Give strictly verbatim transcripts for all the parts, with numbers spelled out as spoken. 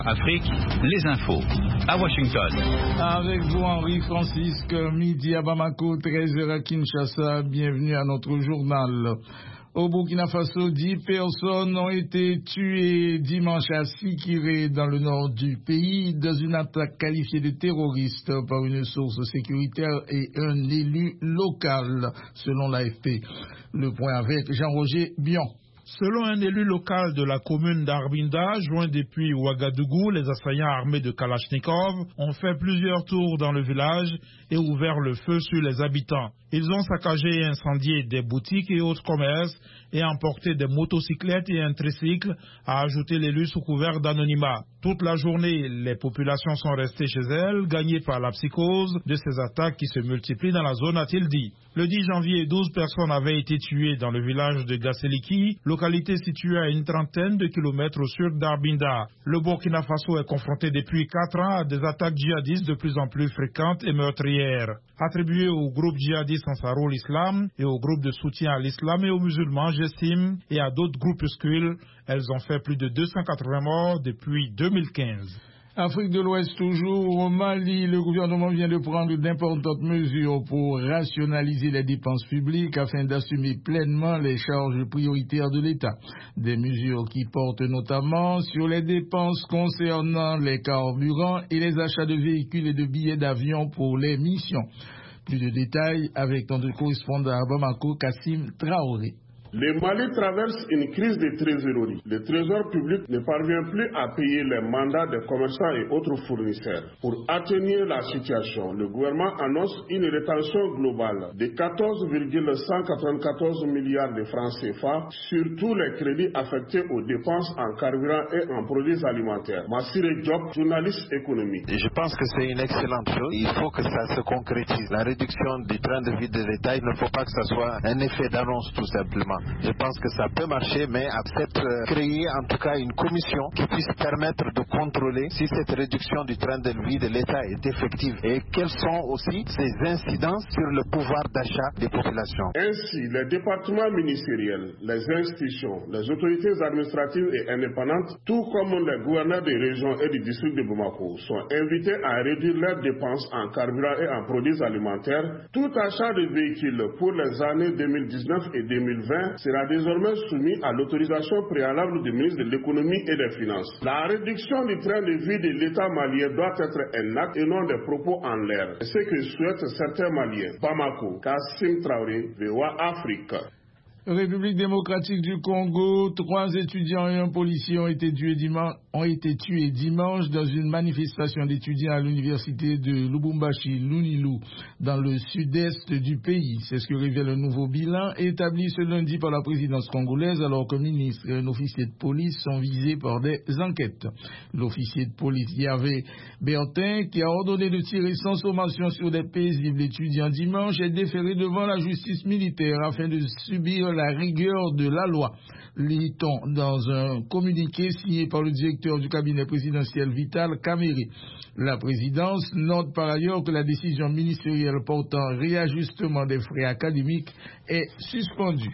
Afrique, les infos, à Washington. Avec vous, Henri-Francisque, midi à Bamako, treize heures à Kinshasa. Bienvenue à notre journal. Au Burkina Faso, dix personnes ont été tuées dimanche à Sikiré, dans le nord du pays, dans une attaque qualifiée de terroriste par une source sécuritaire et un élu local, selon l'A F P. Le point avec Jean-Roger Bion. Selon un élu local de la commune d'Arbinda, joint depuis Ouagadougou, les assaillants armés de Kalachnikov ont fait plusieurs tours dans le village et ouvert le feu sur les habitants. Ils ont saccagé et incendié des boutiques et autres commerces et emporté des motocyclettes et un tricycle, a ajouté l'élu sous couvert d'anonymat. Toute la journée, les populations sont restées chez elles, gagnées par la psychose de ces attaques qui se multiplient dans la zone, a-t-il dit. Le dix janvier, douze personnes avaient été tuées dans le village de Gasseliki, localité située à une trentaine de kilomètres au sud d'Arbinda. Le Burkina Faso est confronté depuis quatre ans à des attaques djihadistes de plus en plus fréquentes et meurtrières. Attribuées au groupe djihadiste Ansarul Islam et au groupe de soutien à l'islam et aux musulmans Jessim et à d'autres groupuscules, elles ont fait plus de deux cent quatre-vingts morts depuis deux mille quinze. Afrique de l'Ouest toujours, au Mali, le gouvernement vient de prendre d'importantes mesures pour rationaliser les dépenses publiques afin d'assumer pleinement les charges prioritaires de l'État. Des mesures qui portent notamment sur les dépenses concernant les carburants et les achats de véhicules et de billets d'avion pour les missions. Plus de détails avec notre correspondant à Bamako, Kassim Traoré. Le Mali traverse une crise de trésorerie. Le trésor public ne parvient plus à payer les mandats des commerçants et autres fournisseurs. Pour atténuer la situation, le gouvernement annonce une rétention globale de quatorze virgule cent quatre-vingt-quatorze milliards de francs C F A sur tous les crédits affectés aux dépenses en carburant et en produits alimentaires. Massire Diop, journaliste économique. Je pense que c'est une excellente chose. Il faut que ça se concrétise. La réduction du train de vie de l'État, il ne faut pas que ça soit un effet d'annonce tout simplement. Je pense que ça peut marcher, mais à peut-être créer en tout cas une commission qui puisse permettre de contrôler si cette réduction du train de vie de l'État est effective et quelles sont aussi ses incidences sur le pouvoir d'achat des populations. Ainsi, les départements ministériels, les institutions, les autorités administratives et indépendantes, tout comme les gouverneurs des régions et du district de Bamako, sont invités à réduire leurs dépenses en carburant et en produits alimentaires. Tout achat de véhicules pour les années deux mille dix-neuf et deux mille vingt sera désormais soumis à l'autorisation préalable du ministre de l'économie et des finances. La réduction du train de vie de l'État malien doit être un acte et non des propos en l'air. C'est ce que souhaitent certains Maliens. Bamako, Kassim Traoré, V O A Afrique. République démocratique du Congo, trois étudiants et un policier ont été tués dimanche, ont été tués dimanche dans une manifestation d'étudiants à l'université de Lubumbashi, Lunilu, dans le sud-est du pays. C'est ce que révèle un nouveau bilan établi ce lundi par la présidence congolaise, alors qu'un ministre et un officier de police sont visés par des enquêtes. L'officier de police Yahvé Bertin, qui a ordonné de tirer sans sommation sur des paisibles étudiants dimanche, est déféré devant la justice militaire afin de subir la rigueur de la loi, lit-on dans un communiqué signé par le directeur du cabinet présidentiel Vital Kamerhe. La présidence note par ailleurs que la décision ministérielle portant réajustement des frais académiques est suspendue.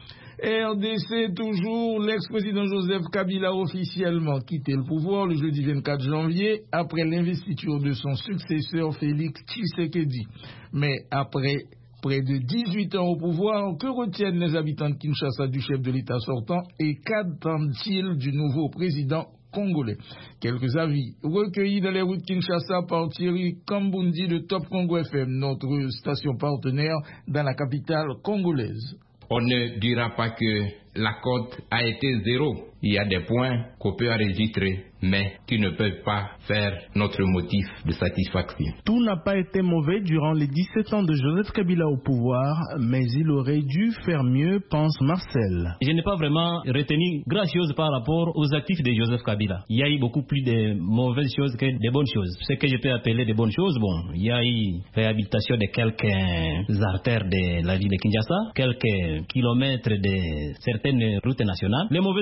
R D C toujours, l'ex-président Joseph Kabila a officiellement quitté le pouvoir le jeudi vingt-quatre janvier après l'investiture de son successeur Félix Tshisekedi. Mais après près de dix-huit ans au pouvoir, que retiennent les habitants de Kinshasa du chef de l'État sortant et qu'attendent-ils du nouveau président congolais? Quelques avis recueillis dans les rues de Kinshasa par Thierry Kambundi de Top Congo F M, notre station partenaire dans la capitale congolaise. On ne dira pas que la cote a été zéro. Il y a des points qu'on peut enregistrer, mais qui ne peuvent pas faire notre motif de satisfaction. Tout n'a pas été mauvais durant les dix-sept ans de Joseph Kabila au pouvoir, mais il aurait dû faire mieux, pense Marcel. Je n'ai pas vraiment retenu grand chose par rapport aux actifs de Joseph Kabila. Il y a eu beaucoup plus de mauvaises choses que de bonnes choses. Ce que je peux appeler de bonnes choses, bon, il y a eu réhabilitation de quelques artères de la ville de Kinshasa, quelques kilomètres de certaines routes nationales. Les mauvaises choses,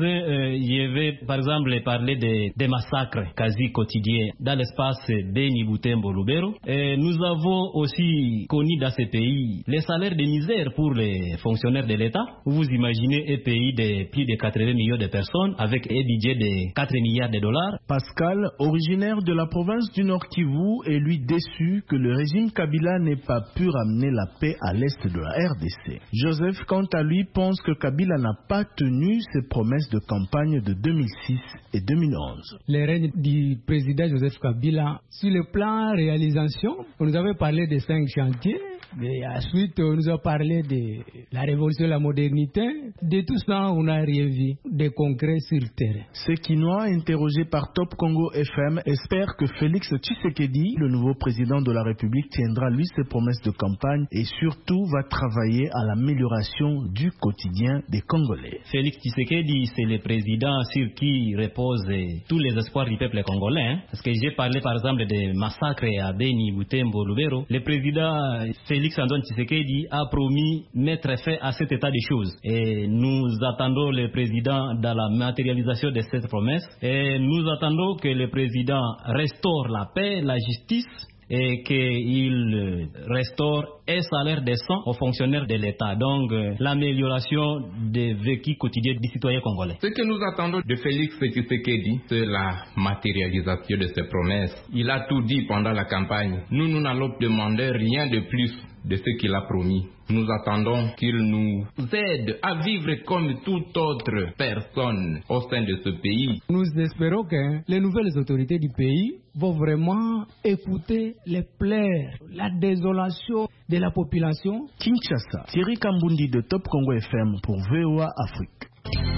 voudrais, euh, je vais par exemple parler des, des massacres quasi quotidiens dans l'espace Beni, Butembo, Lubero. Et nous avons aussi connu dans ces pays les salaires de misère pour les fonctionnaires de l'État. Vous imaginez un pays de plus de quatre-vingts millions de personnes avec un budget de quatre milliards de dollars. Pascal, originaire de la province du Nord Kivu, est lui déçu que le régime Kabila n'ait pas pu ramener la paix à l'est de la R D C. Joseph, quant à lui, pense que Kabila n'a pas tenu ses promesses de campagne de deux mille six et deux mille onze. Le règne du président Joseph Kabila, sur le plan réalisation, on nous avait parlé de cinq chantiers. Mais ensuite, on nous a parlé de la révolution de la modernité. De tout ça, on n'a rien vu de concret sur le terrain. Sekinois, interrogé par Top Congo F M, espère que Félix Tshisekedi, le nouveau président de la République, tiendra lui ses promesses de campagne et surtout va travailler à l'amélioration du quotidien des Congolais. Félix Tshisekedi, c'est le président sur qui reposent tous les espoirs du peuple congolais. Hein? Parce que j'ai parlé par exemple des massacres à Beni, Butembo, Lubero. Le président Félix Antoine Tshisekedi a promis mettre fin à cet état de choses. Et nous attendons le président dans la matérialisation de cette promesse. Et nous attendons que le président restaure la paix, la justice, et qu'il restaure un salaire décent aux fonctionnaires de l'État. Donc, euh, l'amélioration des vécus quotidiens des citoyens congolais. Ce que nous attendons de Félix Tshisekedi, c'est la matérialisation de ses promesses. Il a tout dit pendant la campagne. Nous, nous n'allons demander rien de plus de ce qu'il a promis. Nous attendons qu'il nous aide à vivre comme toute autre personne au sein de ce pays. Nous espérons que les nouvelles autorités du pays vont vraiment écouter les plaies, la désolation de la population. Kinshasa, Thierry Kambundi de Top Congo F M pour V O A Afrique.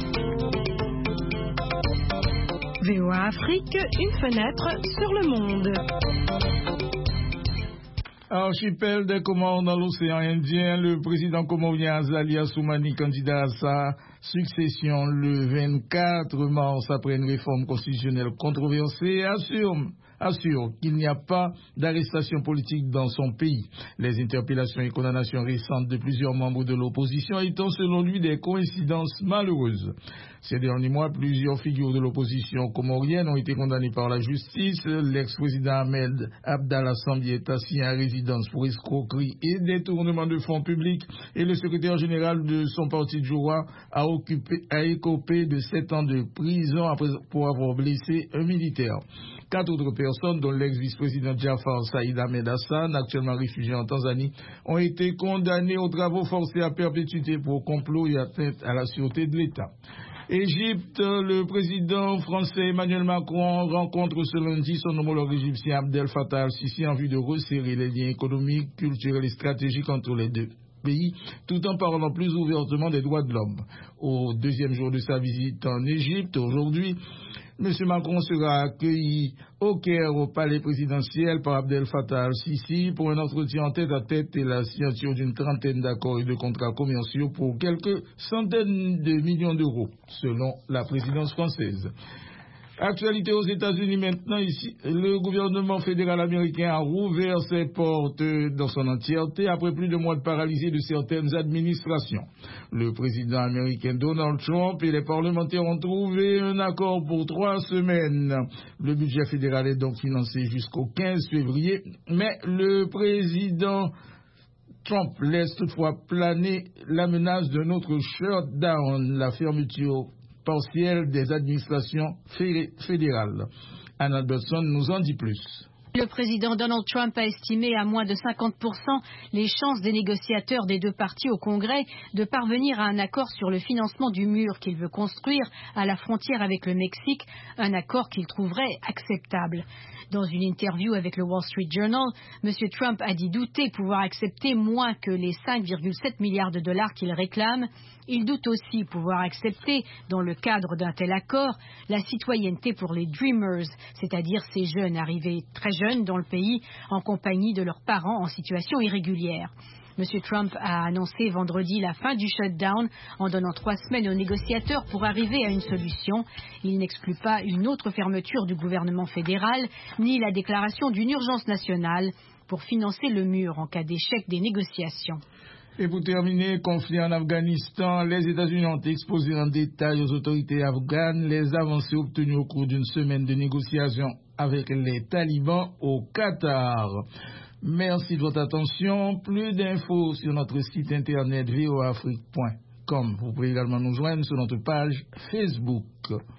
V O A Afrique, une fenêtre sur le monde. Archipel des Comores dans l'océan Indien, le président comorien Azali Assoumani, candidat à sa succession le vingt-quatre mars après une réforme constitutionnelle controversée, assure, assure qu'il n'y a pas d'arrestation politique dans son pays. Les interpellations et condamnations récentes de plusieurs membres de l'opposition étant selon lui des coïncidences malheureuses. Ces derniers mois, plusieurs figures de l'opposition comorienne ont été condamnées par la justice. L'ex-président Ahmed Abdallah Sambi est assis à résidence pour escroquerie et détournement de fonds publics et le secrétaire général de son parti Djoua a, occupé, a écopé de sept ans de prison après, pour avoir blessé un militaire. Quatre autres personnes, dont l'ex-vice-président Jafar Saïd Ahmed Hassan, actuellement réfugié en Tanzanie, ont été condamnées aux travaux forcés à perpétuité pour complot et atteinte à la sûreté de l'État. Égypte, le président français Emmanuel Macron rencontre ce lundi son homologue égyptien Abdel Fattah al-Sisi en vue de resserrer les liens économiques, culturels et stratégiques entre les deux pays, tout en parlant plus ouvertement des droits de l'homme. Au deuxième jour de sa visite en Égypte, aujourd'hui, M. Macron sera accueilli au Caire au palais présidentiel par Abdel Fattah al-Sisi pour un entretien en tête à tête et la signature d'une trentaine d'accords et de contrats commerciaux pour quelques centaines de millions d'euros, selon la présidence française. Actualité aux États-Unis maintenant, ici, le gouvernement fédéral américain a rouvert ses portes dans son entièreté après plus de mois de paralysie de certaines administrations. Le président américain Donald Trump et les parlementaires ont trouvé un accord pour trois semaines. Le budget fédéral est donc financé jusqu'au quinze février, mais le président Trump laisse toutefois planer la menace d'un autre shutdown, la fermeture partielle des administrations fédérales. Anne Albertson nous en dit plus. Le président Donald Trump a estimé à moins de cinquante pour cent les chances des négociateurs des deux partis au Congrès de parvenir à un accord sur le financement du mur qu'il veut construire à la frontière avec le Mexique, un accord qu'il trouverait acceptable. Dans une interview avec le Wall Street Journal, M. Trump a dit douter pouvoir accepter moins que les cinq virgule sept milliards de dollars qu'il réclame. Il doute aussi pouvoir accepter, dans le cadre d'un tel accord, la citoyenneté pour les Dreamers, c'est-à-dire ces jeunes arrivés très jeunes dans le pays en compagnie de leurs parents en situation irrégulière. M. Trump a annoncé vendredi la fin du shutdown en donnant trois semaines aux négociateurs pour arriver à une solution. Il n'exclut pas une autre fermeture du gouvernement fédéral, ni la déclaration d'une urgence nationale pour financer le mur en cas d'échec des négociations. Et pour terminer, conflit en Afghanistan, les États-Unis ont exposé en détail aux autorités afghanes les avancées obtenues au cours d'une semaine de négociations avec les talibans au Qatar. Merci de votre attention. Plus d'infos sur notre site internet v o afrique point com. Vous pouvez également nous joindre sur notre page Facebook.